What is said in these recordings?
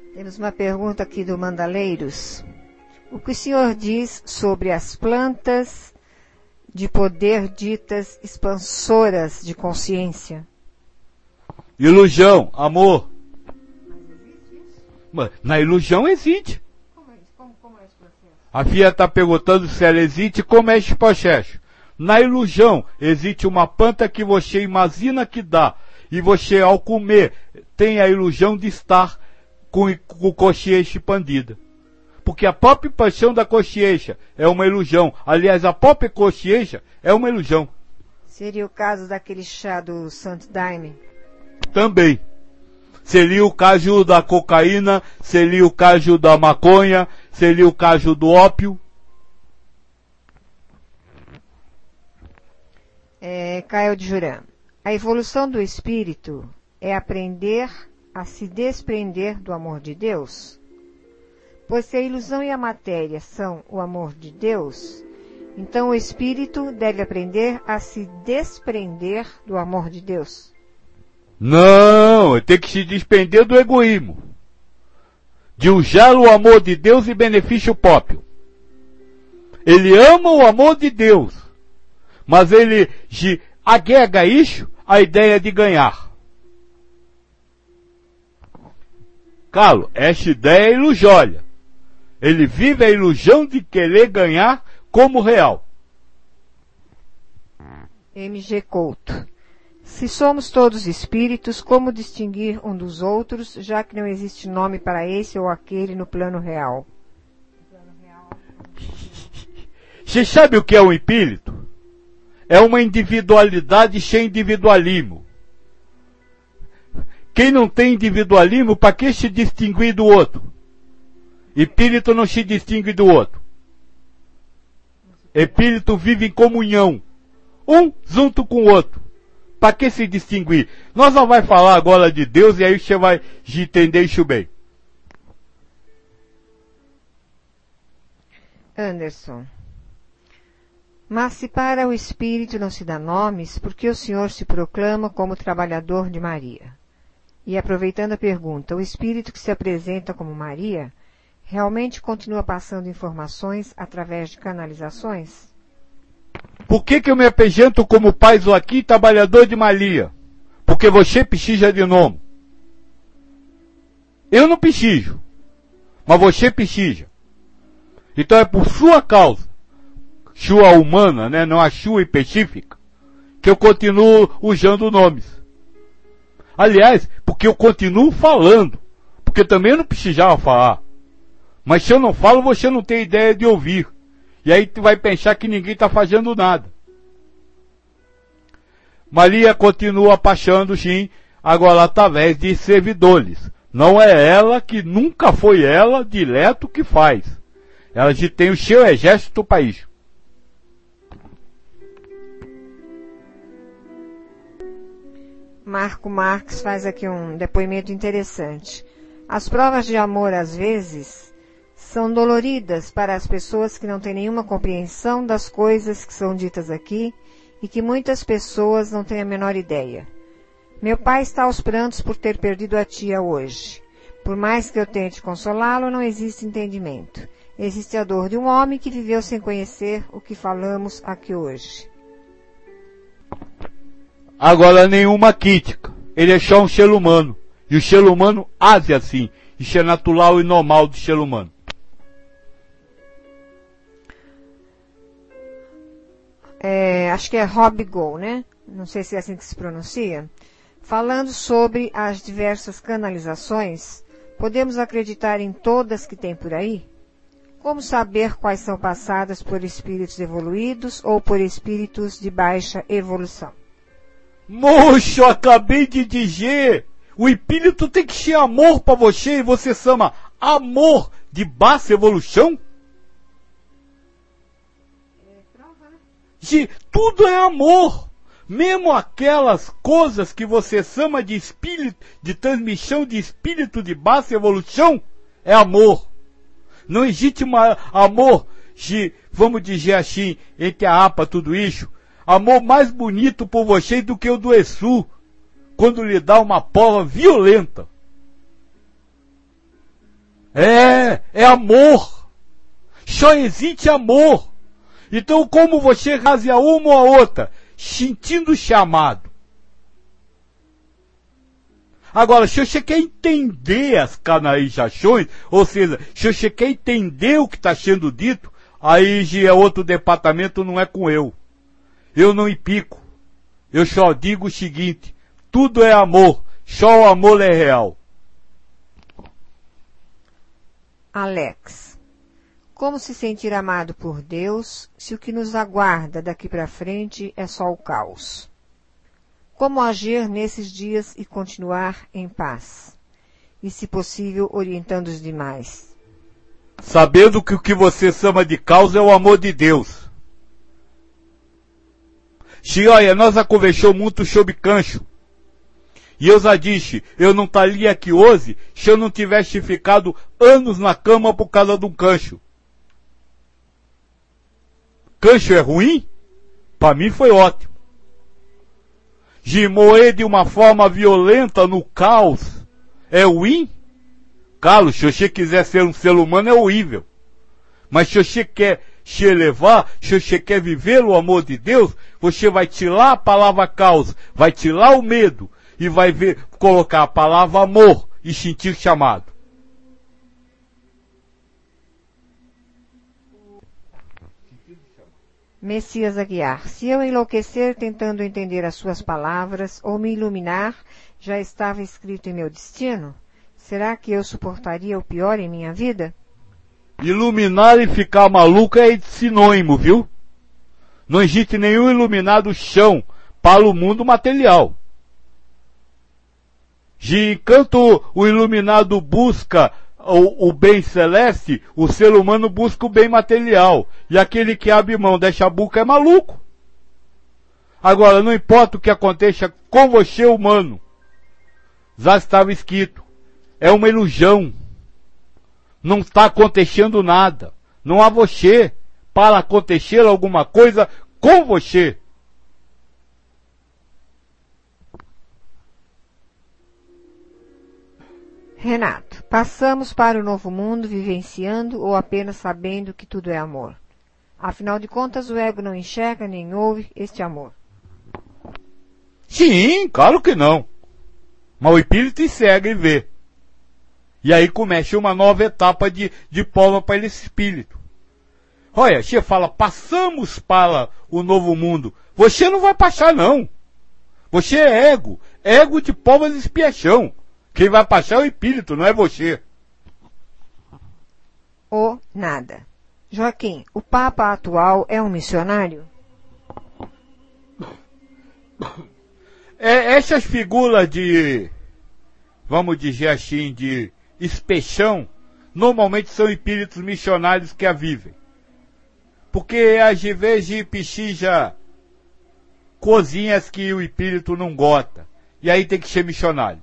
Temos uma pergunta aqui do Mandaleiros. O que o senhor diz sobre as plantas de poder ditas expansoras de consciência? Ilusão, amor. Mas na ilusão existe. Como é esse processo? A Fia está perguntando se ela existe, como é esse processo. Na ilusão existe uma planta que você imagina que dá. E você, ao comer, tem a ilusão de estar com consciência expandida. Porque a própria expansão da consciência é uma ilusão. Aliás, a própria consciência é uma ilusão. Seria o caso daquele chá do Saint Daime? Também. Seria o caso da cocaína, seria o caso da maconha, seria o caso do ópio. Caio de Juran. A evolução do espírito é aprender a se desprender do amor de Deus? Pois se a ilusão e a matéria são o amor de Deus, então o espírito deve aprender a se desprender do amor de Deus. Não, ele tem que se desprender do egoísmo. De usar o amor de Deus em benefício próprio. Ele ama o amor de Deus, mas ele agrega isso à ideia de ganhar. Carlos, essa ideia é ilusória. Ele vive a ilusão de querer ganhar como real. MG Couto. Se somos todos espíritos, como distinguir um dos outros, já que não existe nome para esse ou aquele no plano real? Você sabe o que é um espírito? É uma individualidade sem individualismo. Quem não tem individualismo, para que se distinguir do outro? Espírito não se distingue do outro. Espírito vive em comunhão. Um junto com o outro. Para que se distinguir? Nós não vamos falar agora de Deus e aí você vai entender isso bem. Anderson. Mas se para o Espírito não se dá nomes, por que o Senhor se proclama como trabalhador de Maria? E aproveitando a pergunta, o Espírito que se apresenta como Maria, realmente continua passando informações através de canalizações? Por que eu me apresento como Pai Joaquim, trabalhador de Maria? Porque você precisa de nome. Eu não preciso, mas você precisa. Então é por sua causa, sua humana, né, não a sua específica, que eu continuo usando nomes. Aliás, porque eu continuo falando, porque também eu não precisava falar. Mas se eu não falo, você não tem ideia de ouvir. E aí tu vai pensar que ninguém está fazendo nada. Maria continua passando, sim, agora através de servidores. Não é ela, que nunca foi ela, direto, que faz. Ela já tem o seu exército para isso. Marco Marques faz aqui um depoimento interessante. As provas de amor, às vezes, são doloridas para as pessoas que não têm nenhuma compreensão das coisas que são ditas aqui e que muitas pessoas não têm a menor ideia. Meu pai está aos prantos por ter perdido a tia hoje. Por mais que eu tente consolá-lo, não existe entendimento. Existe a dor de um homem que viveu sem conhecer o que falamos aqui hoje. Agora, nenhuma crítica. Ele é só um ser humano. E o ser humano age assim. Isso é natural e normal do ser humano. Acho que é Rob Go, né? Não sei se é assim que se pronuncia. Falando sobre as diversas canalizações, podemos acreditar em todas que tem por aí? Como saber quais são passadas por espíritos evoluídos ou por espíritos de baixa evolução? Moço, acabei de dizer. O espírito tem que ser amor para você e você chama amor de baixa evolução? Tudo é amor. Mesmo aquelas coisas que você chama de espírito, de transmissão de espírito de baixa evolução, é amor. Não existe amor, vamos dizer assim, entre a APA, tudo isso, amor mais bonito por vocês do que o do Exu, quando lhe dá uma prova violenta. É amor. Só existe amor. Então como você rasga uma ou a outra, sentindo o chamado. Agora, se você quer entender as canalizações, ou seja, se você quer entender o que está sendo dito, aí já é outro departamento, não é com eu. Eu não impico. Eu só digo o seguinte, tudo é amor, só o amor é real. Alex, como se sentir amado por Deus se o que nos aguarda daqui para frente é só o caos? Como agir nesses dias e continuar em paz? E, se possível, orientando os demais? Sabendo que o que você chama de caos é o amor de Deus. Se, olha, nós já conversamos muito sobre cancho. E eu já disse, eu não estaria aqui hoje se eu não tivesse ficado anos na cama por causa de um cancho. Cancho é ruim? Para mim foi ótimo. De morrer de uma forma violenta no caos é ruim? Carlos, se você quiser ser um ser humano é horrível. Mas se você quer se elevar, se você quer viver o amor de Deus, você vai tirar a palavra caos, vai tirar o medo e vai colocar a palavra amor e sentir chamado. Messias Aguiar, se eu enlouquecer tentando entender as suas palavras ou me iluminar, já estava escrito em meu destino? Será que eu suportaria o pior em minha vida? Iluminar e ficar maluco é sinônimo, viu? Não existe nenhum iluminado chão para o mundo material. De enquanto o iluminado busca o bem celeste, o ser humano busca o bem material. E aquele que abre mão deixa a boca é maluco. Agora, não importa o que aconteça com você, humano. Já estava escrito. É uma ilusão. Não está acontecendo nada. Não há você para acontecer alguma coisa com você. Renato, passamos para o novo mundo vivenciando ou apenas sabendo que tudo é amor? Afinal de contas, o ego não enxerga nem ouve este amor. Sim, claro que não. Mas o espírito enxerga e vê. E aí começa uma nova etapa de prova para esse espírito. Olha, você fala, passamos para o novo mundo. Você não vai passar, não. Você é ego. Ego de provas de expiação. Quem vai passar é o espírito, não é você. Ou nada. Joaquim, o Papa atual é um missionário? Essas figuras de, vamos dizer assim, de espechão, normalmente são espíritos missionários que a vivem. Porque às vezes precisa coisinhas que o espírito não gosta. E aí tem que ser missionário.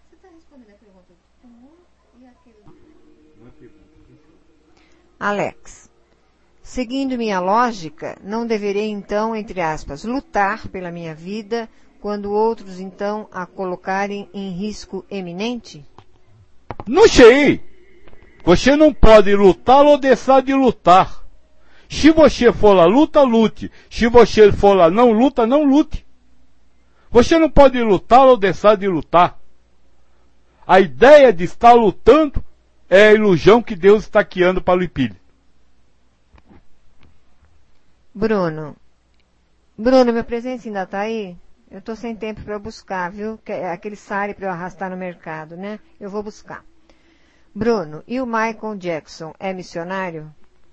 Alex, seguindo minha lógica, não deverei então, entre aspas, lutar pela minha vida quando outros então a colocarem em risco eminente? Não sei. Você não pode lutar ou deixar de lutar. Se você for lá luta, lute. Se você for lá não luta, não lute. Você não pode lutar ou deixar de lutar. A ideia de estar lutando é a ilusão que Deus está criando para o espírito. Bruno, minha presença ainda está aí? Eu estou sem tempo para buscar, viu? Aquele sari para eu arrastar no mercado, né? Eu vou buscar. Bruno, e o Michael Jackson é missionário?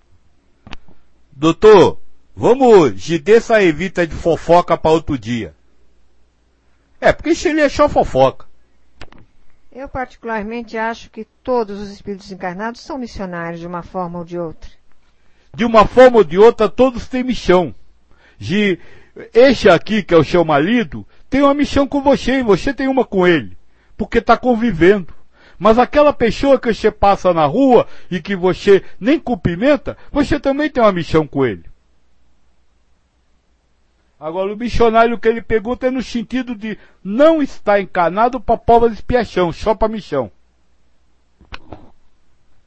Doutor, vamos de dessa evita de fofoca para outro dia. Porque isso ele é só fofoca. Eu particularmente acho que todos os espíritos encarnados são missionários de uma forma ou de outra. De uma forma ou de outra, todos têm missão. Este aqui, que é o seu marido, tem uma missão com você e você tem uma com ele. Porque está convivendo. Mas aquela pessoa que você passa na rua e que você nem cumprimenta, você também tem uma missão com ele. Agora, o missionário que ele pergunta é no sentido de não estar encarnado para prova de expiação, só para missão.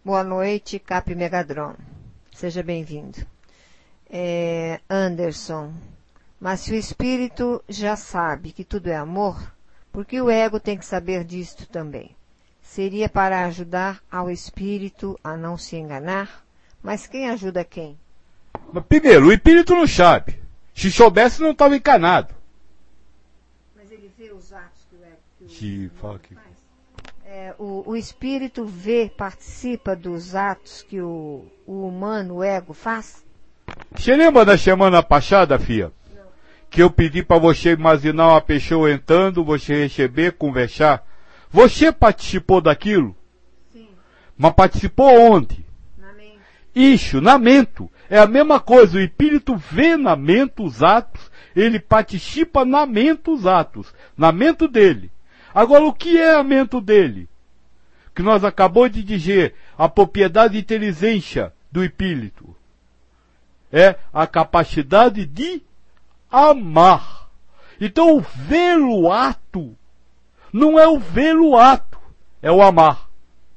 Boa noite, Cap Megadron. Seja bem-vindo. Anderson, mas se o espírito já sabe que tudo é amor, por que o ego tem que saber disto também? Seria para ajudar ao espírito a não se enganar? Mas quem ajuda quem? Mas, primeiro, o espírito não sabe. Se soubesse, não estava encanado. Mas ele vê os atos que o ego fala que... faz? O espírito vê, participa dos atos que o humano, o ego, faz? Você lembra da semana passada, filha? Não. Que eu pedi para você imaginar uma pessoa entrando, você receber, conversar. Você participou daquilo? Sim. Mas participou onde? Na mente. Isso, na mente. É a mesma coisa, o espírito vê na mente os atos, ele participa na mente os atos, na mente dele. Agora, o que é a mente dele? Que nós acabamos de dizer, a propriedade de inteligência do espírito. É a capacidade de amar. Então, o ver-o ato não é o ver-o ato, é o amar.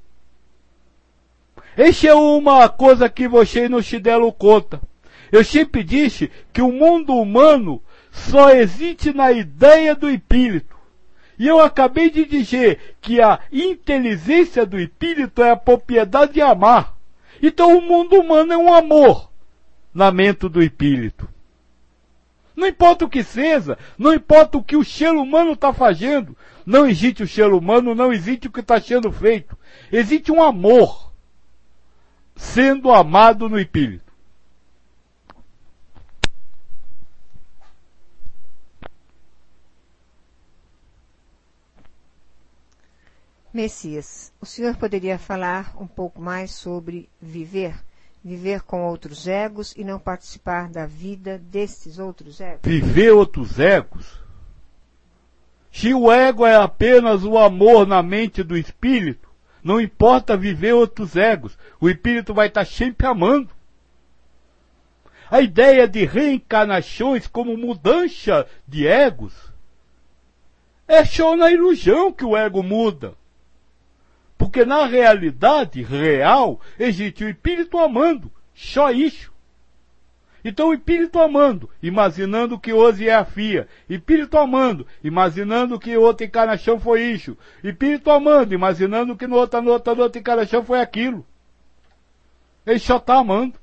Essa é uma coisa que vocês não se deram conta. Eu sempre disse que o mundo humano só existe na ideia do espírito. E eu acabei de dizer que a inteligência do espírito é a propriedade de amar. Então o mundo humano é um amor na mente do espírito. Não importa o que seja, não importa o que o ser humano está fazendo. Não existe o ser humano, não existe o que está sendo feito. Existe um amor sendo amado no espírito. Messias, o senhor poderia falar um pouco mais sobre viver? Viver com outros egos e não participar da vida destes outros egos? Viver outros egos? Se o ego é apenas o amor na mente do espírito, não importa viver outros egos, o espírito vai estar sempre amando. A ideia de reencarnações como mudança de egos é só na ilusão que o ego muda. Porque na realidade real existe o espírito amando, só isso. Então o espírito amando, imaginando que hoje é a filha. Espírito amando, imaginando que outra encarnação foi isso. Espírito amando, imaginando que na outra encarnação foi aquilo. Ele só está amando.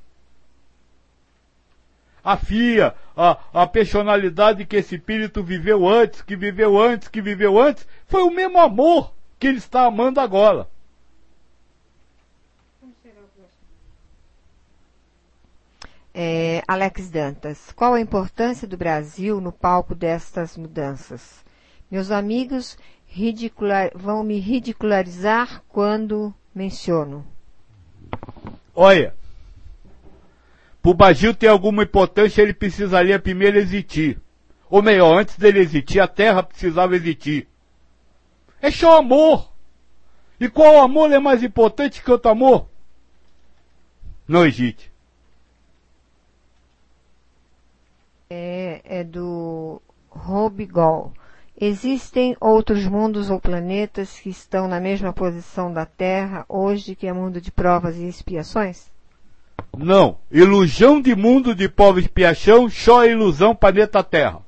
A filha, a personalidade que esse espírito viveu antes, foi o mesmo amor que ele está amando agora. Alex Dantas, qual a importância do Brasil no palco destas mudanças? Meus amigos vão me ridicularizar quando menciono. Olha, para o Brasil ter alguma importância, ele precisaria primeiro existir. Ou melhor, antes dele existir, a Terra precisava existir. É só amor. E qual amor é mais importante que outro amor? Não existe. É do Robigol. Existem outros mundos ou planetas que estão na mesma posição da Terra hoje que é mundo de provas e expiações? Não. Ilusão de mundo de prova e expiação, só ilusão planeta Terra.